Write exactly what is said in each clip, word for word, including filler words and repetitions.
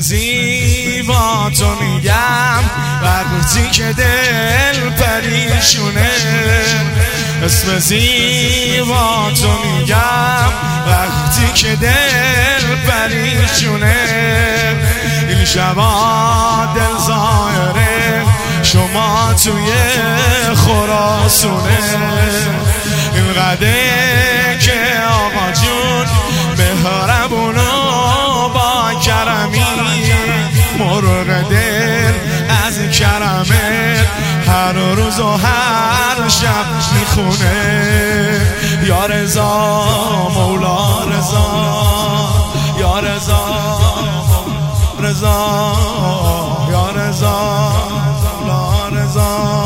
زیبا تو میگم وقتی که دل پریشونه، اسم زیبا تو میگم وقتی که دل پریشونه. این شبا دل ظاهره شما توی خراسونه، این قدر که آقا جون مهربون و با کرمی، مرغ دل از کرمت هر روز و هر شب میخونه. یا رضا مولا رضا، یا رضا رضا، یا رضا مولا رضا.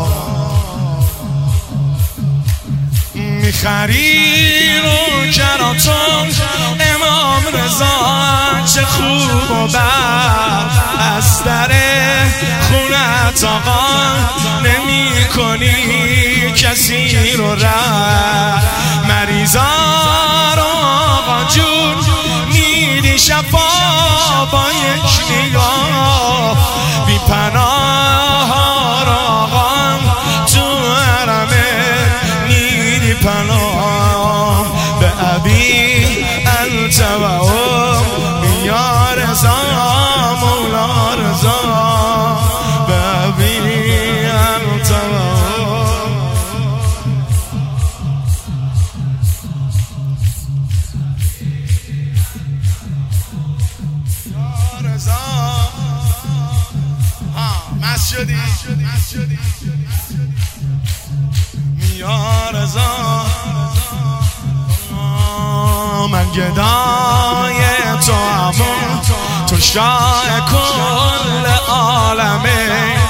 میخری رو کراتون امام رضا، چه خوب و بد از در خونت آقا نمی کنی کسی رو رد. مریضا رو آقا جون میدی شفا با یک نگاه، بی پناه رو آقا تو حرمت میدی پناه. به ابی انت و ام یا رضا مولا رضا، به ابی انت و ام. یا رضا مسجدی یا رضا، من گدای تو همون تو شاه کل عالمه.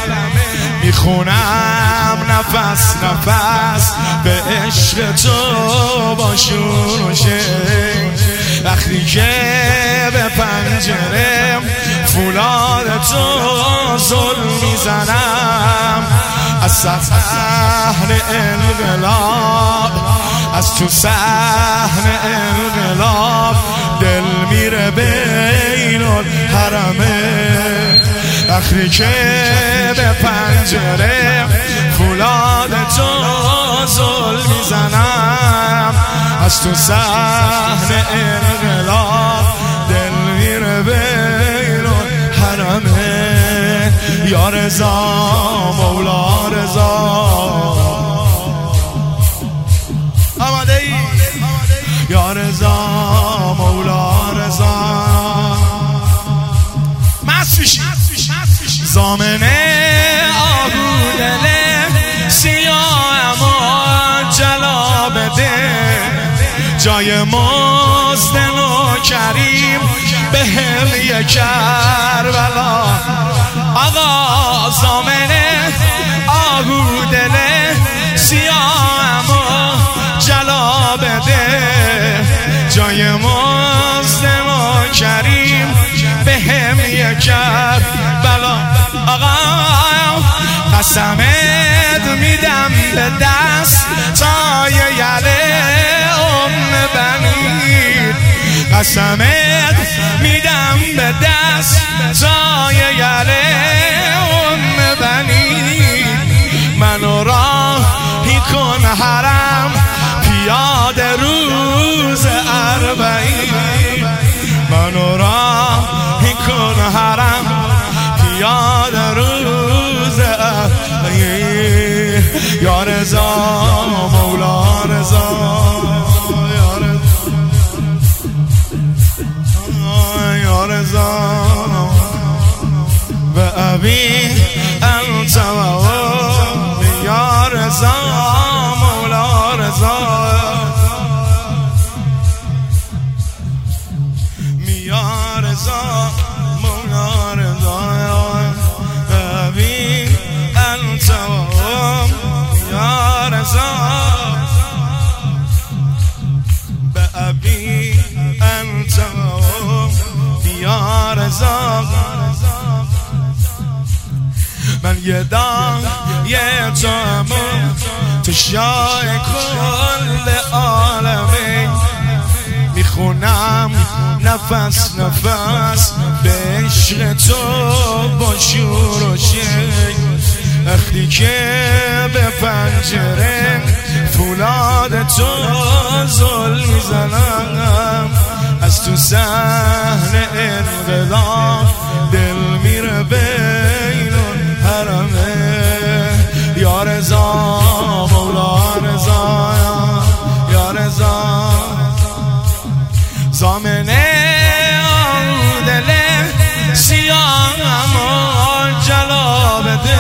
میخونم نفس نفس به عشق تو با شور و شیر، وقتی که به پنجره فولاد تو زل میزنم. از صحن انقلاب، از تو صحن انقلاب دل میره بین الحرمه. وقتی که به پنجره فولاد تو زل میزنم، از تو صحن انقلاب دل میره بین الحرمه. یا رضا مولا رضا، آماده ای؟ یا رضا مولا رضا. مسفشی زامنه آهو دل سیاه ما جلا بده، جای مزدن و کریم به هل کربلا. آقا زامنه آهو دل سیاه ما جلا بده، جای مزدن و کریم به هم یکر بلا. آقا قسمت میدم به دست تای یله ام بنید، قسمت میدم به دست تای یله ام بنید. منو راهی کن حرم پیاده روز اربعین، منو راهی کن حرم پیاده روز اربعین. یا رضا مولا رضا، یا رضا به ابی انت و ام یا رضا مولا رضا، یا رضا مولا رضا. به ابی انت و ام یا رضا، به ابی انت و ام یا رضا. من یه دام یه جامون تو شاه کل عالمه، میخونم نفس نفس به تو با شور و شک، وقتی که به پنجره فولاد تو زل میزنم، از تو صحن انقلاب دل میره بین حرمه. یا رضا مولا رضا، یا رضا زامنه آن دل سیاهم و جلا بده.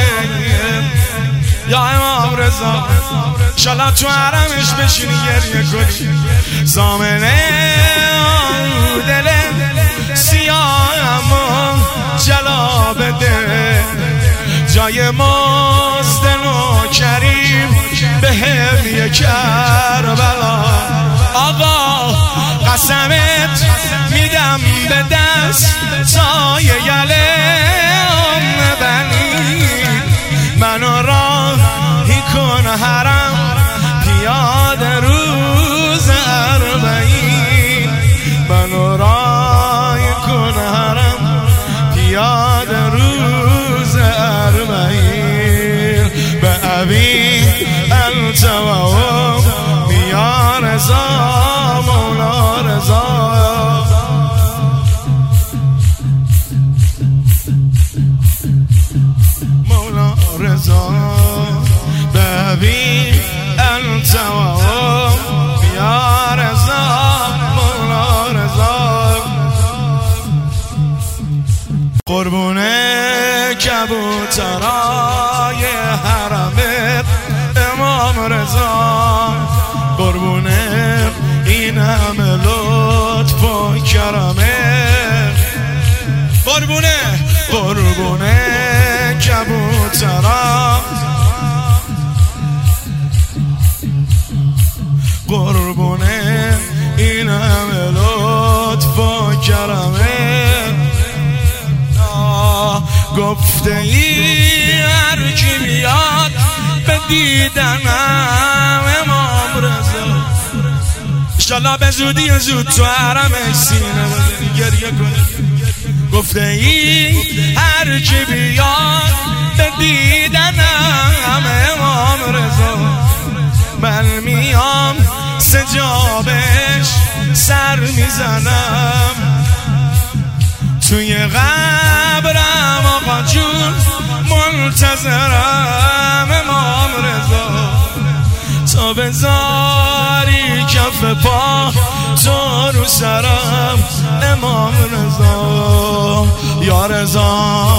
یا امام رضا انشالله تو حرمش بشینی گریه کنی. زامنه آن دل سیاهم و جلا بده، جای مزد نوکریم به هم یک کربلا. آقا قسمت میدم به دست سایه گله ام بنی، منو راهی کن حرم پیاده روز اربعین، منو راهی کن حرم پیاده روز اربعین. به ابی انت و ام یا رضا مولا رضا. مولا رضا به ابی انت و ام یا رضا مولا رضا. قربونه کبوترای حرمت امام رضا، قربونه این همه لطف و کرمت، قربونه قربونه کبوترا، قربونه این همه لطف و کرمت. گفته ای هر کی بیاد به دیدنم امام رضا، انشالله به زودی زود تو حرمش سینه بزنی گریه کنی. گفته ای هر کی بیاد به دیدنم امام رضا، من میام سجابش سر میزنم، توی قبرم آقا جون منتظرم امام رضا، تا بذاری کف پا تو رو سرم امام رضا. یا رضا